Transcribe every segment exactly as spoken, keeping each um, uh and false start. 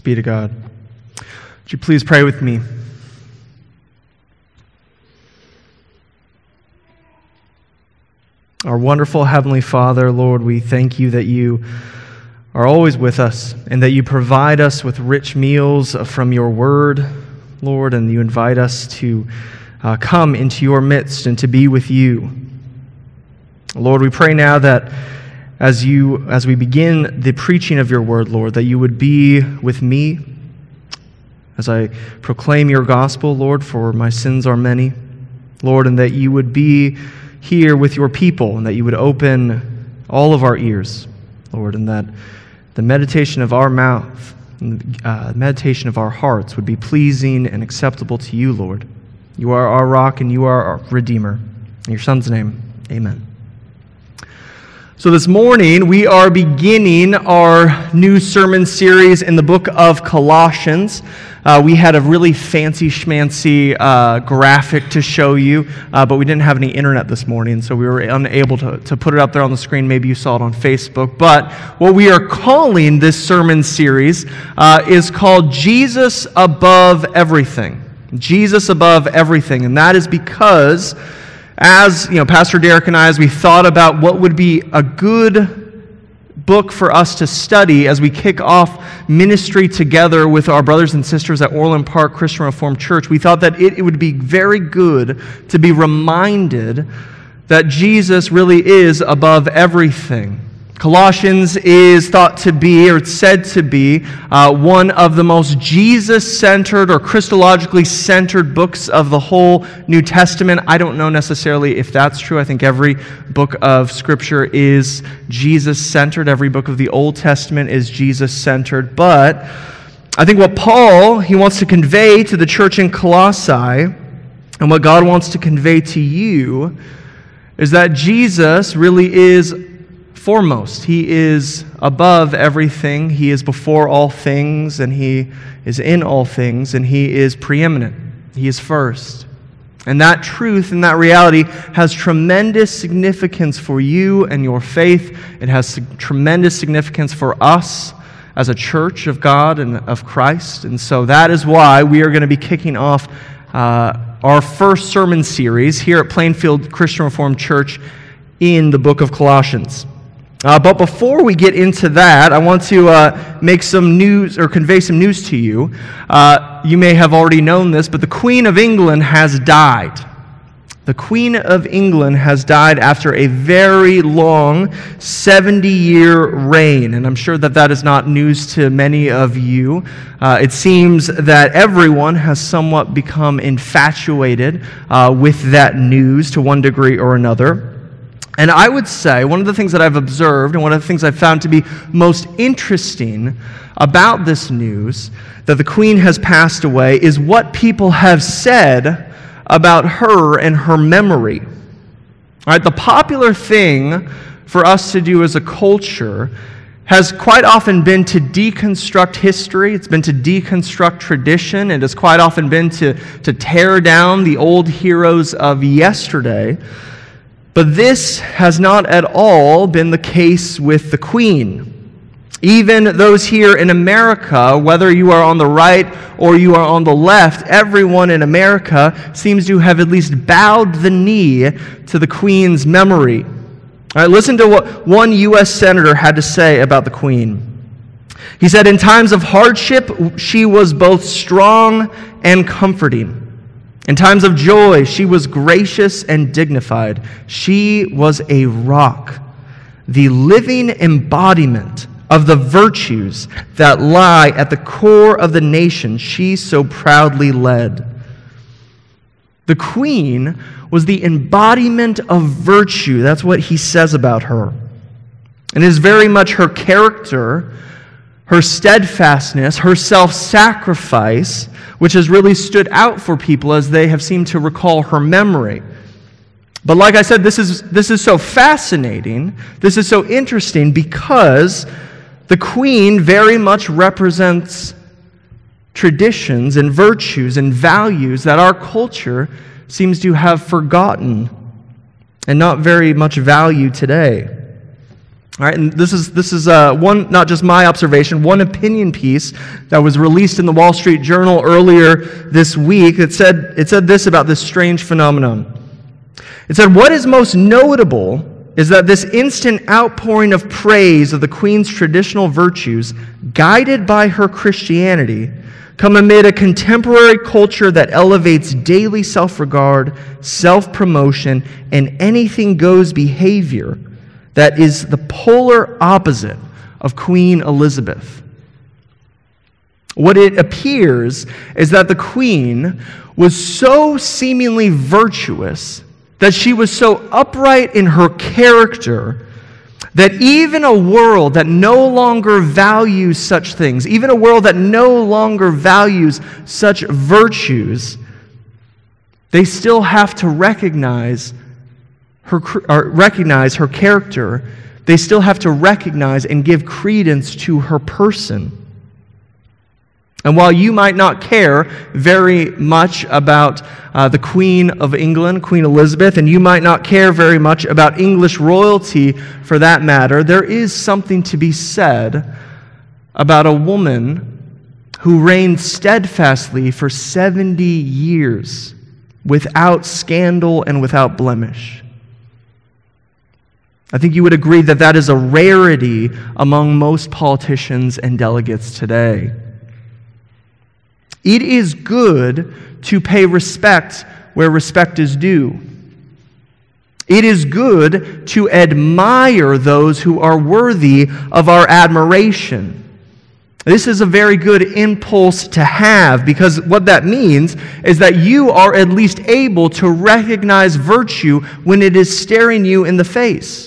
be to God. Would you please pray with me? Our wonderful Heavenly Father, Lord, we thank you that you are always with us and that you provide us with rich meals from your word, Lord, and you invite us to uh, come into your midst and to be with you. Lord, we pray now that as you, as we begin the preaching of your word, Lord, that you would be with me as I proclaim your gospel, Lord, for my sins are many, Lord, and that you would be here with your people and that you would open all of our ears, Lord, and that the meditation of our mouth and the uh, meditation of our hearts would be pleasing and acceptable to you, Lord. You are our rock and you are our Redeemer. In your Son's name, amen. So this morning, we are beginning our new sermon series in the book of Colossians. Uh, we had a really fancy schmancy uh, graphic to show you, uh, but we didn't have any internet this morning, so we were unable to, to put it up there on the screen. Maybe you saw it on Facebook. But what we are calling this sermon series uh, is called Jesus Above Everything. Jesus Above Everything. And that is because as, you know, Pastor Derek and I, as we thought about what would be a good book for us to study as we kick off ministry together with our brothers and sisters at Orland Park Christian Reformed Church, we thought that it, it would be very good to be reminded that Jesus really is above everything. Colossians is thought to be, or it's said to be, uh, one of the most Jesus-centered or Christologically centered books of the whole New Testament. I don't know necessarily if that's true. I think every book of Scripture is Jesus-centered. Every book of the Old Testament is Jesus-centered. But I think what Paul, he wants to convey to the church in Colossae, and what God wants to convey to you, is that Jesus really is foremost. He is above everything. He is before all things, and He is in all things, and He is preeminent. He is first. And that truth and that reality has tremendous significance for you and your faith. It has tremendous significance for us as a church of God and of Christ. And so that is why we are going to be kicking off uh, our first sermon series here at Plainfield Christian Reformed Church in the book of Colossians. Uh, but before we get into that, I want to uh, make some news or convey some news to you. Uh, you may have already known this, but the Queen of England has died. The Queen of England has died after a very long seventy-year reign, and I'm sure that that is not news to many of you. Uh, it seems that everyone has somewhat become infatuated uh, with that news to one degree or another. And I would say one of the things that I've observed and one of the things I've found to be most interesting about this news, that the Queen has passed away, is what people have said about her and her memory. All right, the popular thing for us to do as a culture has quite often been to deconstruct history. It's been to deconstruct tradition. It has quite often been to, to tear down the old heroes of yesterday. But this has not at all been the case with the Queen. Even those here in America, whether you are on the right or you are on the left, everyone in America seems to have at least bowed the knee to the Queen's memory. All right, listen to what one U S senator had to say about the Queen. He said, "In times of hardship, she was both strong and comforting. In times of joy, she was gracious and dignified. She was a rock, the living embodiment of the virtues that lie at the core of the nation she so proudly led." The Queen was the embodiment of virtue. That's what he says about her. And it is very much her character, her steadfastness, her self-sacrifice, which has really stood out for people as they have seemed to recall her memory. But like I said, this is this is so fascinating, this is so interesting, because the Queen very much represents traditions and virtues and values that our culture seems to have forgotten and not very much value today. All right, and this is this is uh, one, not just my observation, one opinion piece that was released in the Wall Street Journal earlier this week. It said it said this about this strange phenomenon. It said, "What is most notable is that this instant outpouring of praise of the Queen's traditional virtues, guided by her Christianity, come amid a contemporary culture that elevates daily self-regard, self-promotion, and anything-goes behavior that is the polar opposite of Queen Elizabeth." What it appears is that the Queen was so seemingly virtuous, that she was so upright in her character, that even a world that no longer values such things, even a world that no longer values such virtues, they still have to recognize her, or recognize her character. They still have to recognize and give credence to her person. And while you might not care very much about uh, the Queen of England, Queen Elizabeth, and you might not care very much about English royalty for that matter, there is something to be said about a woman who reigned steadfastly for seventy years without scandal and without blemish. I think you would agree that that is a rarity among most politicians and delegates today. It is good to pay respect where respect is due. It is good to admire those who are worthy of our admiration. This is a very good impulse to have, because what that means is that you are at least able to recognize virtue when it is staring you in the face.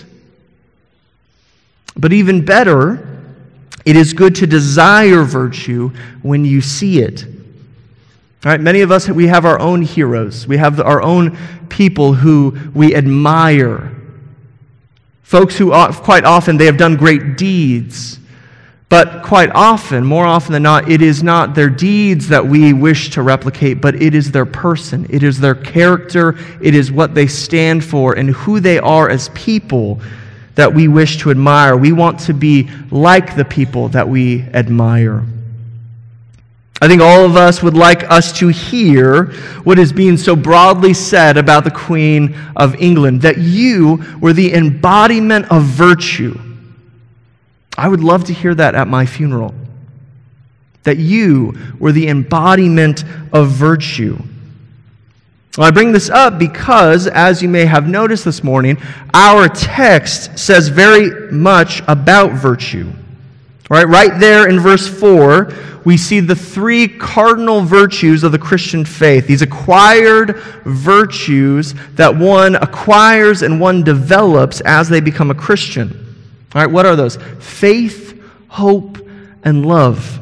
But even better, it is good to desire virtue when you see it. All right, many of us, we have our own heroes. We have our own people who we admire. Folks who quite often, they have done great deeds. But quite often, more often than not, it is not their deeds that we wish to replicate, but it is their person. It is their character. It is what they stand for and who they are as people that we wish to admire. We want to be like the people that we admire. I think all of us would like us to hear what is being so broadly said about the Queen of England, that you were the embodiment of virtue. I would love to hear that at my funeral. That you were the embodiment of virtue. Well, I bring this up because, as you may have noticed this morning, our text says very much about virtue. Right, right there in verse four, we see the three cardinal virtues of the Christian faith. These acquired virtues that one acquires and one develops as they become a Christian. All right, what are those? Faith, hope, and love.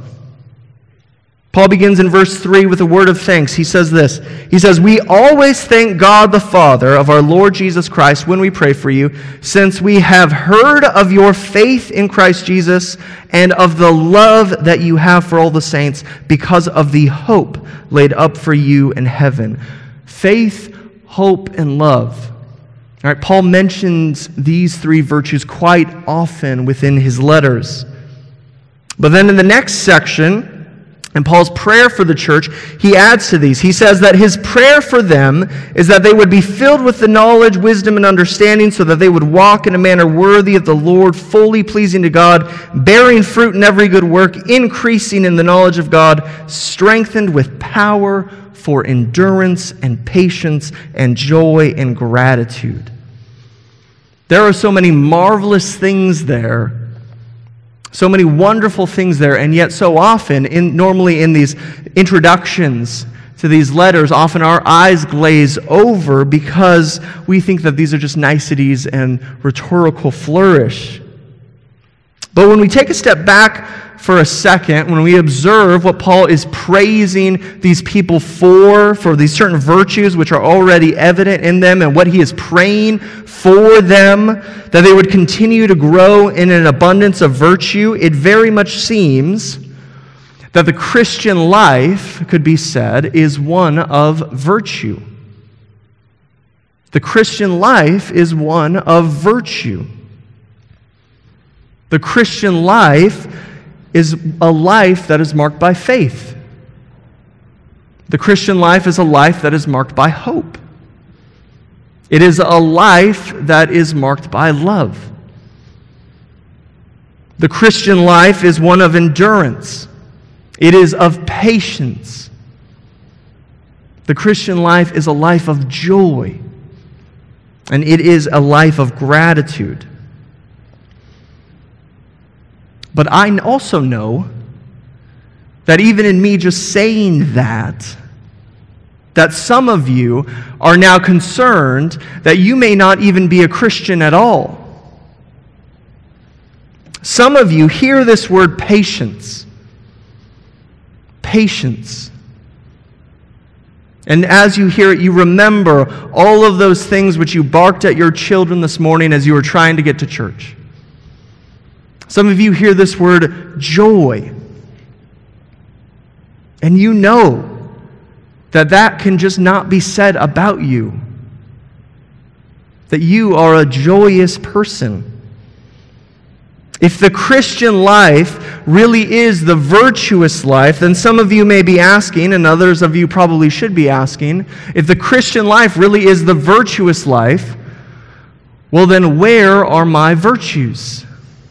Paul begins in verse three with a word of thanks. He says this. He says, "We always thank God the Father of our Lord Jesus Christ when we pray for you, since we have heard of your faith in Christ Jesus and of the love that you have for all the saints because of the hope laid up for you in heaven." Faith, hope, and love. All right, Paul mentions these three virtues quite often within his letters. But then in the next section, in Paul's prayer for the church, he adds to these. He says that his prayer for them is that they would be filled with the knowledge, wisdom, and understanding so that they would walk in a manner worthy of the Lord, fully pleasing to God, bearing fruit in every good work, increasing in the knowledge of God, strengthened with power for endurance and patience and joy and gratitude. There are so many marvelous things there. So many wonderful things there, and yet so often, in, normally in these introductions to these letters, often our eyes glaze over because we think that these are just niceties and rhetorical flourish. But when we take a step back for a second, when we observe what Paul is praising these people for, for these certain virtues which are already evident in them, and what he is praying for them, that they would continue to grow in an abundance of virtue, it very much seems that the Christian life, could be said, is one of virtue. The Christian life is one of virtue. The Christian life is a life that is marked by faith. The Christian life is a life that is marked by hope. It is a life that is marked by love. The Christian life is one of endurance. It is of patience. The Christian life is a life of joy. And it is a life of gratitude. But I also know that even in me just saying that, that some of you are now concerned that you may not even be a Christian at all. Some of you hear this word patience. Patience. And as you hear it, you remember all of those things which you barked at your children this morning as you were trying to get to church. Some of you hear this word joy. And you know that that can just not be said about you. That you are a joyous person. If the Christian life really is the virtuous life, then some of you may be asking, and others of you probably should be asking, if the Christian life really is the virtuous life, well then where are my virtues?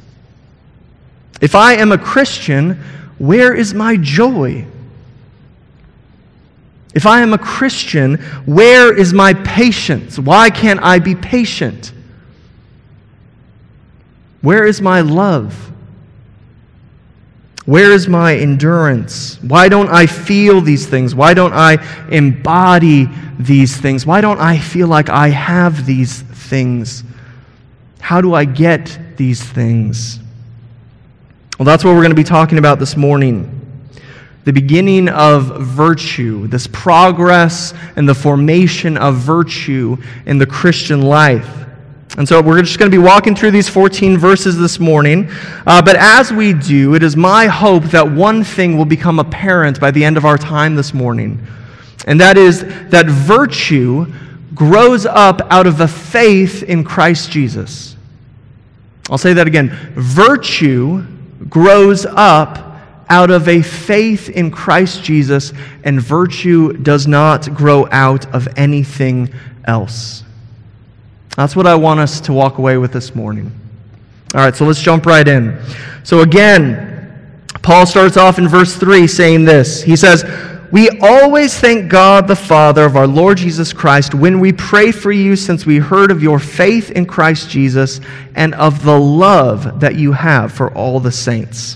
If I am a Christian, where is my joy? If I am a Christian, where is my patience? Why can't I be patient? Where is my love? Where is my endurance? Why don't I feel these things? Why don't I embody these things? Why don't I feel like I have these things? How do I get these things? Well, that's what we're going to be talking about this morning. The beginning of virtue, this progress and the formation of virtue in the Christian life. And so we're just going to be walking through these fourteen verses this morning. Uh, but as we do, it is my hope that one thing will become apparent by the end of our time this morning. And that is that virtue grows up out of a faith in Christ Jesus. I'll say that again. Virtue grows up out of a faith in Christ Jesus, and virtue does not grow out of anything else. That's what I want us to walk away with this morning. All right, so let's jump right in. So again, Paul starts off in verse three saying this. He says, "We always thank God the Father of our Lord Jesus Christ when we pray for you, since we heard of your faith in Christ Jesus and of the love that you have for all the saints."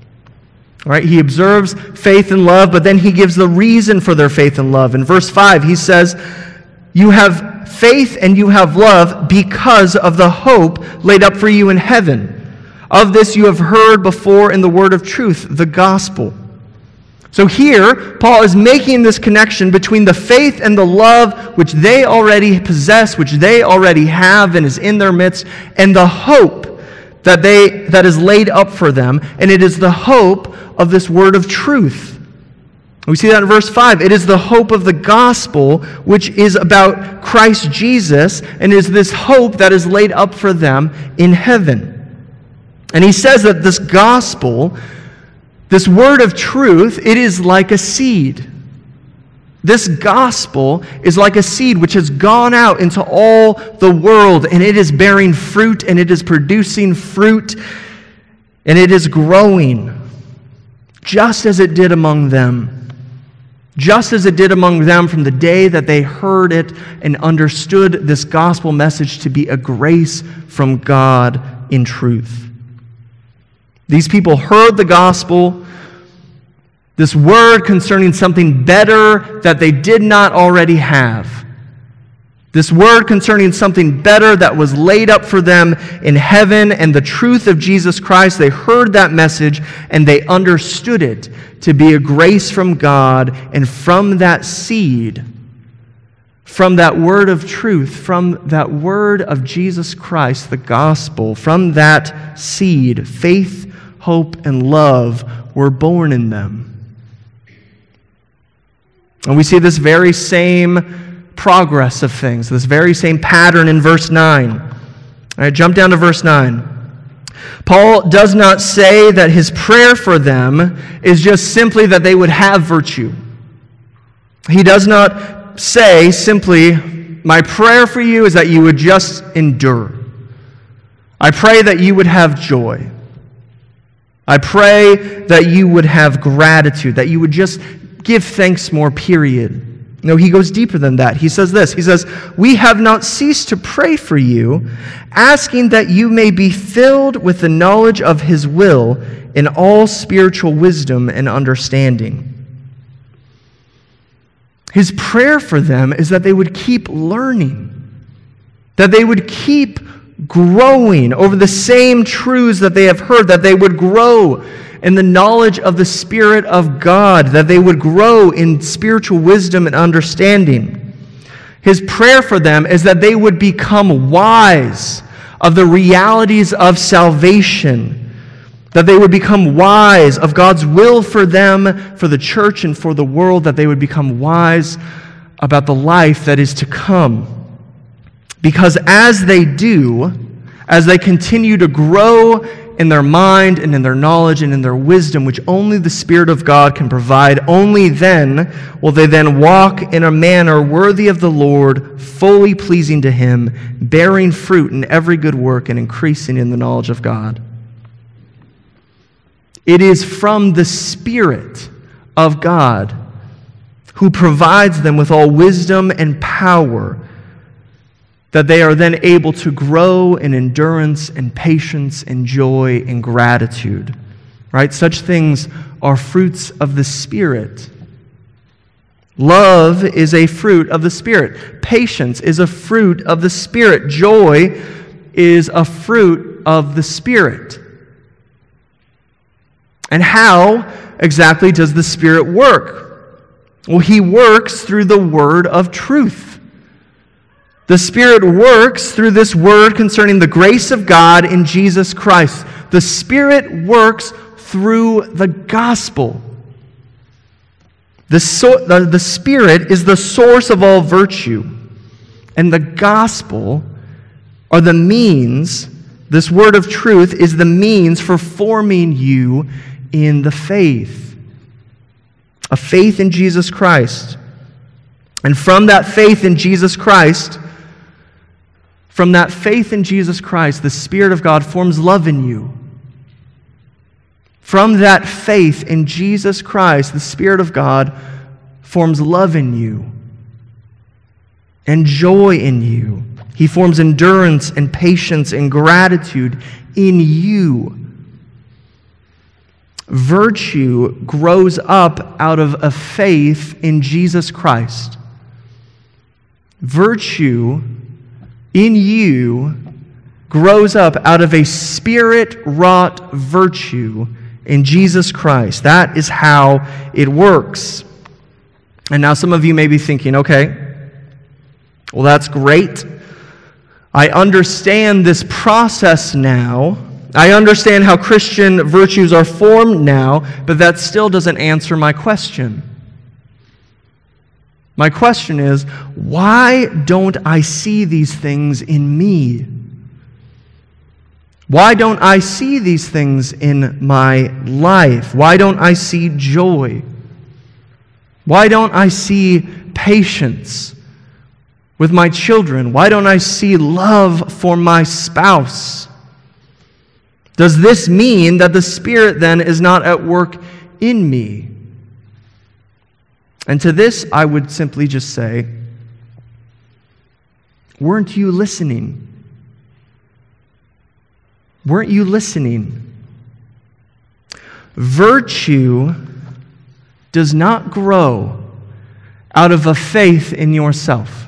All right, he observes faith and love, but then he gives the reason for their faith and love. In verse five, he says, "You have faith and you have love because of the hope laid up for you in heaven. Of this you have heard before in the word of truth, the gospel." So here, Paul is making this connection between the faith and the love which they already possess, which they already have and is in their midst, and the hope that they that is laid up for them, and it is the hope of this word of truth. We see that in verse five. It is the hope of the gospel, which is about Christ Jesus, and is this hope that is laid up for them in heaven. And he says that this gospel, this word of truth, it is like a seed. This gospel is like a seed which has gone out into all the world, and it is bearing fruit, and it is producing fruit, and it is growing, just as it did among them. Just as it did among them from the day that they heard it and understood this gospel message to be a grace from God in truth. These people heard the gospel, this word concerning something better that they did not already have. This word concerning something better that was laid up for them in heaven, and the truth of Jesus Christ. They heard that message and they understood it to be a grace from God, and from that seed, from that word of truth, from that word of Jesus Christ, the gospel, from that seed, faith, hope, and love were born in them. And we see this very same progress of things, this very same pattern in verse nine. All right, jump down to verse nine. Paul does not say that his prayer for them is just simply that they would have virtue. He does not say simply, my prayer for you is that you would just endure. I pray that you would have joy. I pray that you would have gratitude, that you would just give thanks more, period. No, he goes deeper than that. He says this, he says, we have not ceased to pray for you, asking that you may be filled with the knowledge of his will in all spiritual wisdom and understanding. His prayer for them is that they would keep learning, that they would keep growing over the same truths that they have heard, that they would grow in the knowledge of the Spirit of God, that they would grow in spiritual wisdom and understanding. His prayer for them is that they would become wise of the realities of salvation, that they would become wise of God's will for them, for the church and for the world, that they would become wise about the life that is to come. Because as they do, as they continue to grow in their mind and in their knowledge and in their wisdom, which only the Spirit of God can provide, only then will they then walk in a manner worthy of the Lord, fully pleasing to Him, bearing fruit in every good work and increasing in the knowledge of God. It is from the Spirit of God who provides them with all wisdom and power that they are then able to grow in endurance and patience and joy and gratitude. Right? Such things are fruits of the Spirit. Love is a fruit of the Spirit. Patience is a fruit of the Spirit. Joy is a fruit of the Spirit. And how exactly does the Spirit work? Well, He works through the word of truth. The Spirit works through this word concerning the grace of God in Jesus Christ. The Spirit works through the gospel. The, so, the, the Spirit is the source of all virtue. And the gospel are the means, this word of truth is the means for forming you in the faith. A faith in Jesus Christ. And from that faith in Jesus Christ, From that faith in Jesus Christ, the Spirit of God forms love in you. From that faith in Jesus Christ, the Spirit of God forms love in you and joy in you. He forms endurance and patience and gratitude in you. Virtue grows up out of a faith in Jesus Christ. Virtue in you grows up out of a Spirit-wrought virtue in Jesus Christ. That is how it works. And now some of you may be thinking, okay, well, that's great. I understand this process now. I understand how Christian virtues are formed now, but that still doesn't answer my question. My question is, why don't I see these things in me? Why don't I see these things in my life? Why don't I see joy? Why don't I see patience with my children? Why don't I see love for my spouse? Does this mean that the Spirit then is not at work in me? And to this, I would simply just say, weren't you listening? Weren't you listening? Virtue does not grow out of a faith in yourself.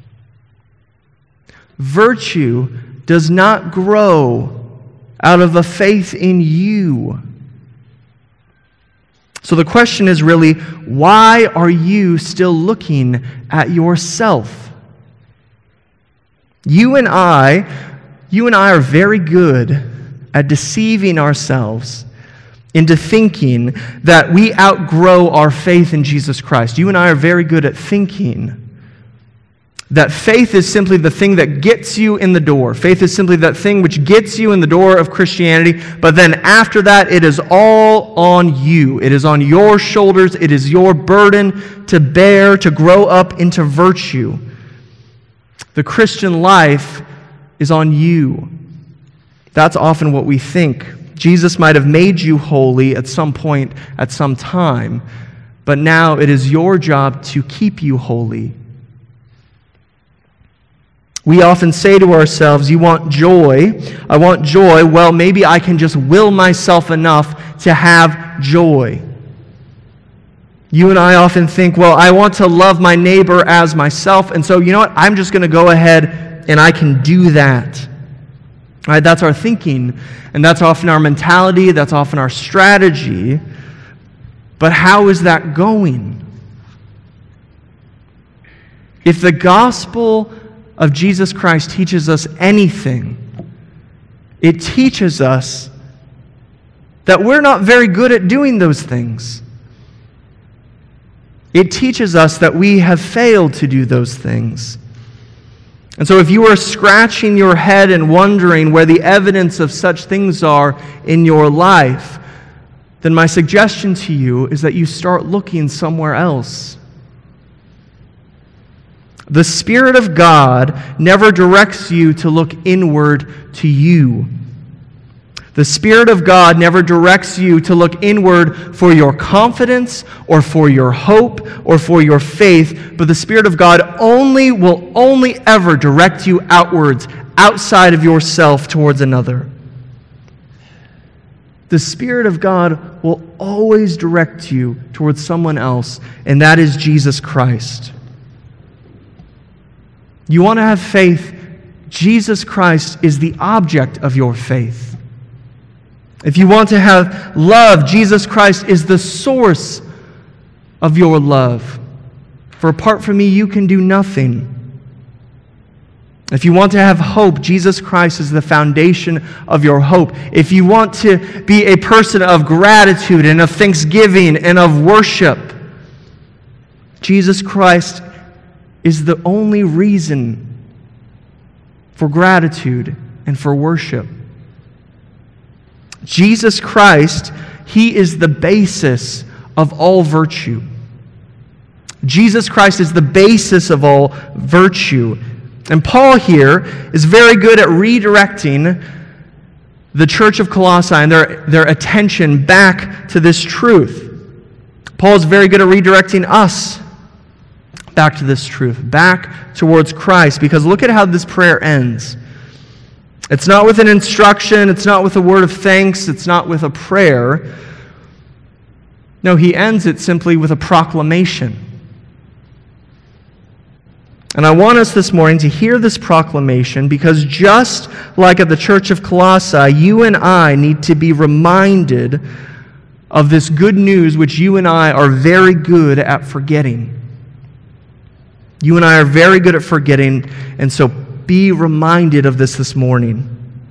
Virtue does not grow out of a faith in you. So the question is really, why are you still looking at yourself? You and I, you and I are very good at deceiving ourselves into thinking that we outgrow our faith in Jesus Christ. You and I are very good at thinking That faith is simply the thing that gets you in the door. Faith is simply that thing which gets you in the door of Christianity, but then after that, it is all on you. It is on your shoulders. It is your burden to bear, to grow up into virtue. The Christian life is on you. That's often what we think. Jesus might have made you holy at some point, at some time, but now it is your job to keep you holy. We often say to ourselves, you want joy, I want joy, well, maybe I can just will myself enough to have joy. You and I often think, well, I want to love my neighbor as myself, and so, you know what, I'm just going to go ahead and I can do that. All right, that's our thinking, and that's often our mentality, that's often our strategy, but how is that going? If the gospel of Jesus Christ teaches us anything, it teaches us that we're not very good at doing those things. It teaches us that we have failed to do those things. And so if you are scratching your head and wondering where the evidence of such things are in your life, then my suggestion to you is that you start looking somewhere else. The Spirit of God never directs you to look inward to you. The Spirit of God never directs you to look inward for your confidence or for your hope or for your faith, but the Spirit of God only will only ever direct you outwards, outside of yourself towards another. The Spirit of God will always direct you towards someone else, and that is Jesus Christ. You want to have faith, Jesus Christ is the object of your faith. If you want to have love, Jesus Christ is the source of your love. For apart from me, you can do nothing. If you want to have hope, Jesus Christ is the foundation of your hope. If you want to be a person of gratitude and of thanksgiving and of worship, Jesus Christ is the only reason for gratitude and for worship. Jesus Christ, He is the basis of all virtue. Jesus Christ is the basis of all virtue. And Paul here is very good at redirecting the church of Colossae and their, their attention back to this truth. Paul is very good at redirecting us back to this truth, back towards Christ, because look at how this prayer ends. It's not with an instruction, it's not with a word of thanks, it's not with a prayer. No, he ends it simply with a proclamation. And I want us this morning to hear this proclamation because just like at the church of Colossae, you and I need to be reminded of this good news which you and I are very good at forgetting. You and I are very good at forgetting, and so be reminded of this this morning.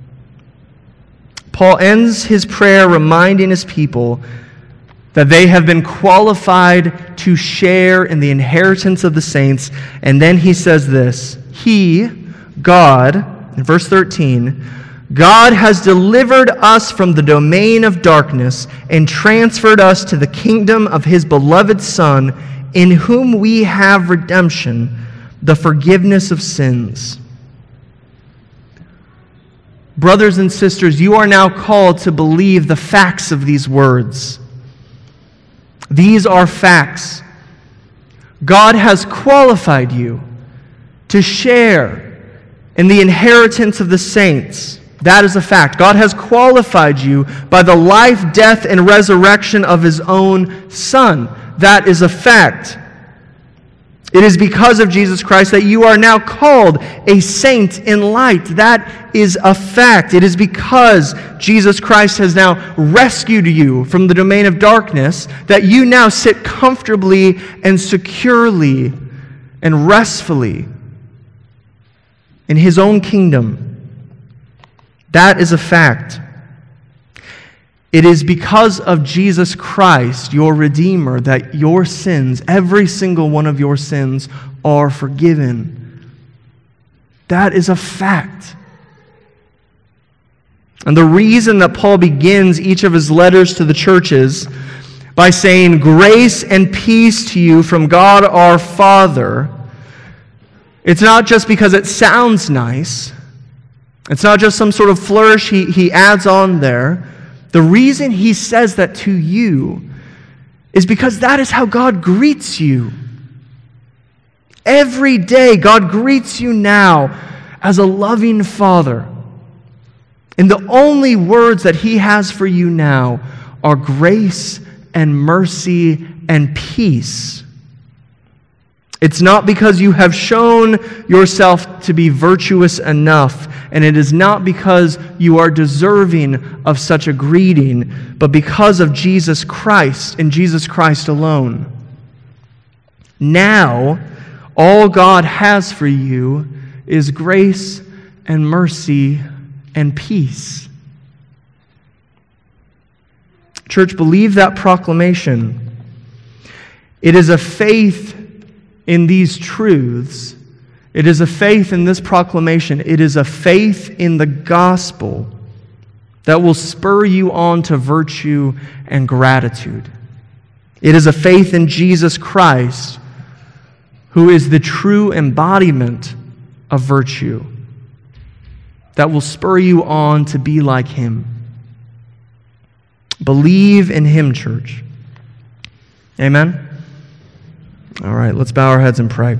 Paul ends his prayer reminding his people that they have been qualified to share in the inheritance of the saints. And then he says this, He, God, in verse thirteen, God has delivered us from the domain of darkness and transferred us to the kingdom of His beloved Son, in whom we have redemption, the forgiveness of sins. Brothers and sisters, you are now called to believe the facts of these words. These are facts. God has qualified you to share in the inheritance of the saints. That is a fact. God has qualified you by the life, death, and resurrection of His own Son. That is a fact. It is because of Jesus Christ that you are now called a saint in light. That is a fact. It is because Jesus Christ has now rescued you from the domain of darkness that you now sit comfortably and securely and restfully in His own kingdom. That is a fact. It is because of Jesus Christ, your Redeemer, that your sins, every single one of your sins, are forgiven. That is a fact. And the reason that Paul begins each of his letters to the churches by saying, "Grace and peace to you from God our Father," it's not just because it sounds nice. It's not just some sort of flourish he, he adds on there. The reason he says that to you is because that is how God greets you. Every day, God greets you now as a loving Father. And the only words that he has for you now are grace and mercy and peace. It's not because you have shown yourself to be virtuous enough, and it is not because you are deserving of such a greeting, but because of Jesus Christ and Jesus Christ alone. Now, all God has for you is grace and mercy and peace. Church, believe that proclamation. It is a faith in these truths. It is a faith in this proclamation. It is a faith in the gospel that will spur you on to virtue and gratitude. It is a faith in Jesus Christ, who is the true embodiment of virtue, that will spur you on to be like him. Believe in him, church. Amen? All right, let's bow our heads and pray.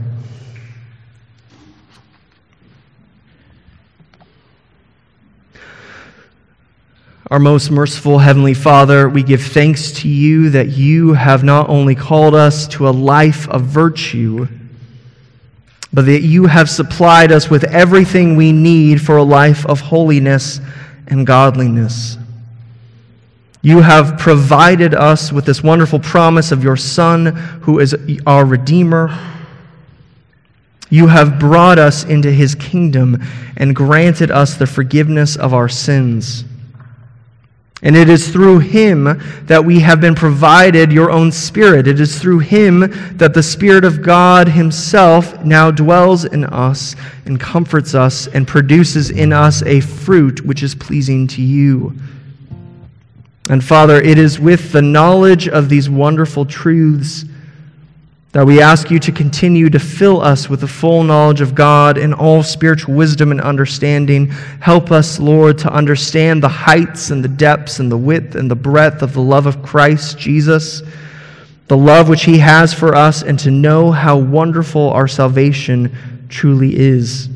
Our most merciful Heavenly Father, we give thanks to you that you have not only called us to a life of virtue, but that you have supplied us with everything we need for a life of holiness and godliness. You have provided us with this wonderful promise of your Son, who is our Redeemer. You have brought us into his kingdom and granted us the forgiveness of our sins. And it is through him that we have been provided your own Spirit. It is through him that the Spirit of God himself now dwells in us and comforts us and produces in us a fruit which is pleasing to you. And Father, it is with the knowledge of these wonderful truths that we ask you to continue to fill us with the full knowledge of God in all spiritual wisdom and understanding. Help us, Lord, to understand the heights and the depths and the width and the breadth of the love of Christ Jesus, the love which he has for us, and to know how wonderful our salvation truly is.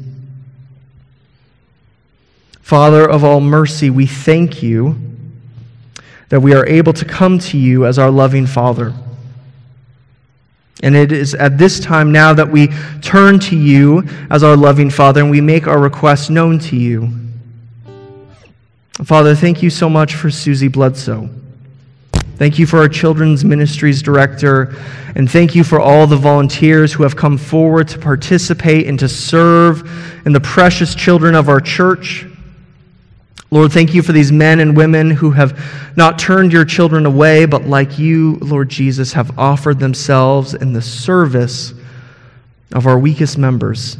Father of all mercy, we thank you that we are able to come to you as our loving Father. And it is at this time now that we turn to you as our loving Father and we make our requests known to you. Father, thank you so much for Susie Bledsoe. Thank you for our children's ministries director, and thank you for all the volunteers who have come forward to participate and to serve in the precious children of our church. Lord, thank you for these men and women who have not turned your children away, but like you, Lord Jesus, have offered themselves in the service of our weakest members.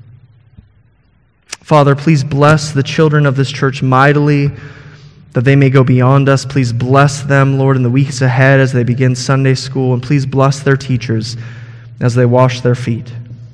Father, please bless the children of this church mightily, that they may go beyond us. Please bless them, Lord, in the weeks ahead as they begin Sunday school, and please bless their teachers as they wash their feet.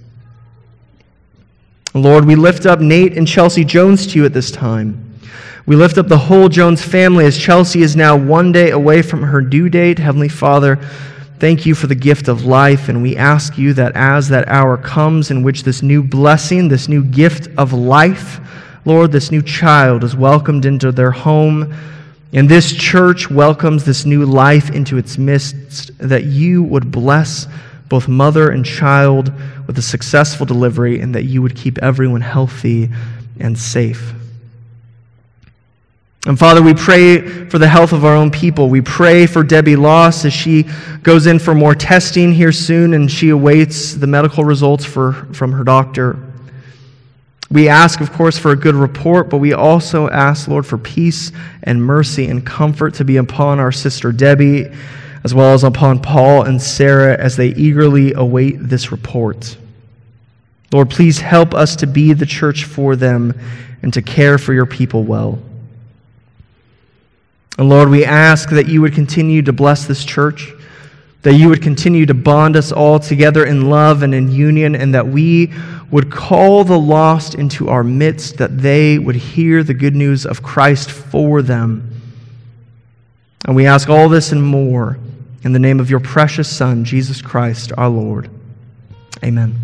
Lord, we lift up Nate and Chelsea Jones to you at this time. We lift up the whole Jones family as Chelsea is now one day away from her due date. Heavenly Father, thank you for the gift of life, and we ask you that as that hour comes in which this new blessing, this new gift of life, Lord, this new child is welcomed into their home, and this church welcomes this new life into its midst, that you would bless both mother and child with a successful delivery, and that you would keep everyone healthy and safe. And Father, we pray for the health of our own people. We pray for Debbie Loss as she goes in for more testing here soon and she awaits the medical results for, from her doctor. We ask, of course, for a good report, but we also ask, Lord, for peace and mercy and comfort to be upon our sister Debbie, as well as upon Paul and Sarah as they eagerly await this report. Lord, please help us to be the church for them and to care for your people well. And Lord, we ask that you would continue to bless this church, that you would continue to bond us all together in love and in union, and that we would call the lost into our midst, that they would hear the good news of Christ for them. And we ask all this and more in the name of your precious Son, Jesus Christ, our Lord. Amen.